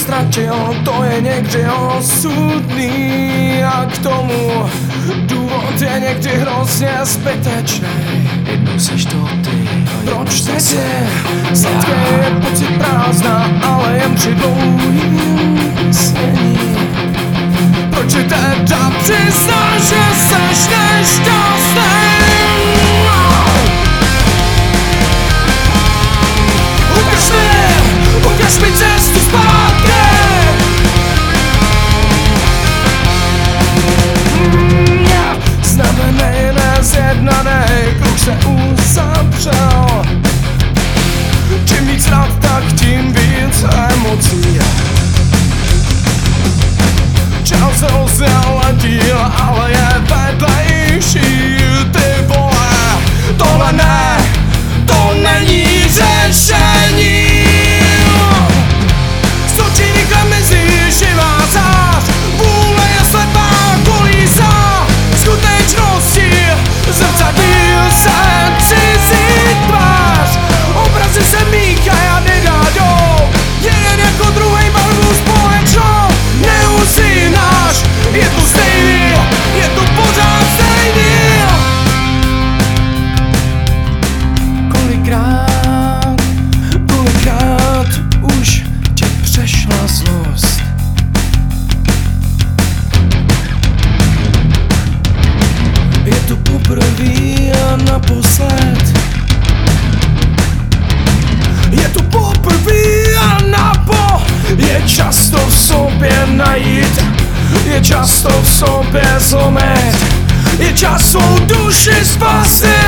ztratil, to je někdy osudný a k tomu důvod je někdy hrozně zbytečný. Jednou seš to ty. Proč teď je sladké je pocit prázdna, ale jen při dlouhým snění? Proč si teda přiznáš, že seš nešťastný? Ukaž mi cestu zpátky. Znamenej nezjednanej, kruh se uzavřel. Čím víc rád, tak tím víc emocí. Čas se ozněl díl, ale je vedlejší. Ty vole, tohle ne, to není řešení. Stočí rychle mizí živá zář, vůle je slepá kolísa skutečnosti, zrcadlí se cizí tvář. Obrazy se míchají a nedádou, jeden jako druhej barvu společnou neusínáš. Je to stejný, je to pořád stejný. Kolikrát už tě přešla zlost. Je to poprvý a naposled. Je to poprvý a je čas to v sobě najít. Je čas to v sobě zlomit. Je čas svou duši spasit.